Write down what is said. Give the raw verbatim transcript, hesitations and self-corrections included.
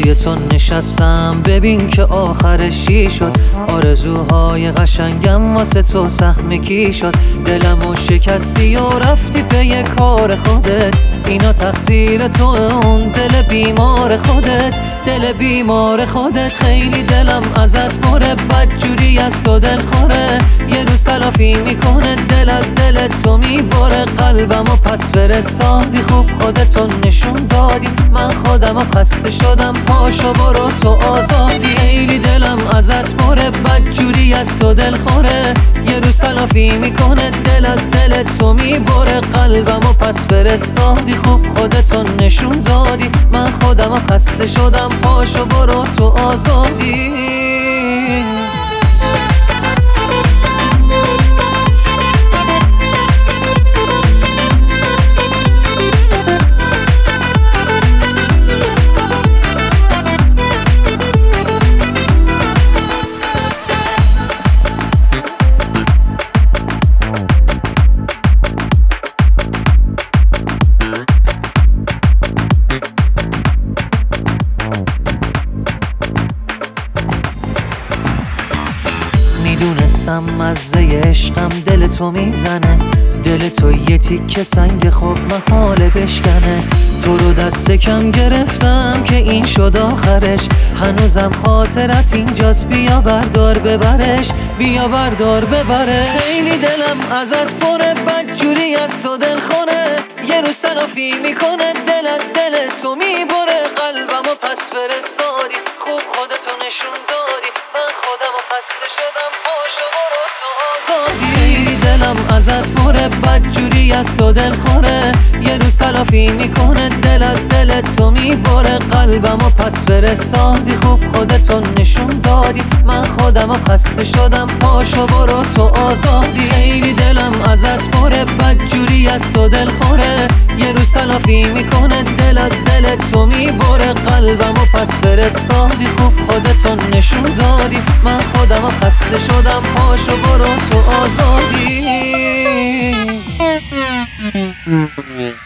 پای تو نشستم ببین که آخرش چی شد. آرزوهای قشنگم واسه تو سهم کی شد. دلمو شکستی و رفتی پی کار خودت. اینا تقصیر تو، اون دل بیمار خودت، دل بیمار خودت. خیلی دلم ازت پره، بدجوری از تو دل خوره. یه روز تلافی میکنه، دل از دل تو میبره. قلبمو پس فرستادی، خوب خودتو نشون دادی. من خودمو خسته شدم، پاشو برو تو آزادی. خیلی دلم ازت پره، بدجوری از تو دل خوره. یه روز تلافی میکنه، دل از دل تو میبره. قلبمو پس فرستادی، خوب خودتو نشون دادی. من خودمو خسته شدم، پاشو برو تو آزادی. میدونستم مزه عشقم دل تو میزنه. دل تو یه تیکه سنگ، خوب محاله بشکنه. تو رو دست کم گرفتم که این شد آخرش. هنوزم خاطرت اینجاست، بیا بردار ببرش، بیا بردار ببره. خیلی دلم ازت پره، بدجوری از تو دل خوره. یه روز تلافی میکنه، دل از دل تو میبره. قلبمو پس فرستادی، خوب خودتو نشون دادی. من خودمو خسته شدم، پاشو برو تو آزادی. خیلی دلم ازت پره، بدجوری از تو دل خوره. یه روز تلافی میکنه، دل از دل تو میبره. قلبمو پس فرستادی، خوب خودتو نشون دادی. من خودمو خسته شدم، پاشو برو تو آزادی. خیلی دلم ازت پره، بدجوری از تو دل خوره. یه روز تلافی میکنه، دل از دل تو میبره. قلبمو پس فرستادی، خوب خودتو نشون دادی. من خودمو خسته شدم، پاشو برو تو آزادی.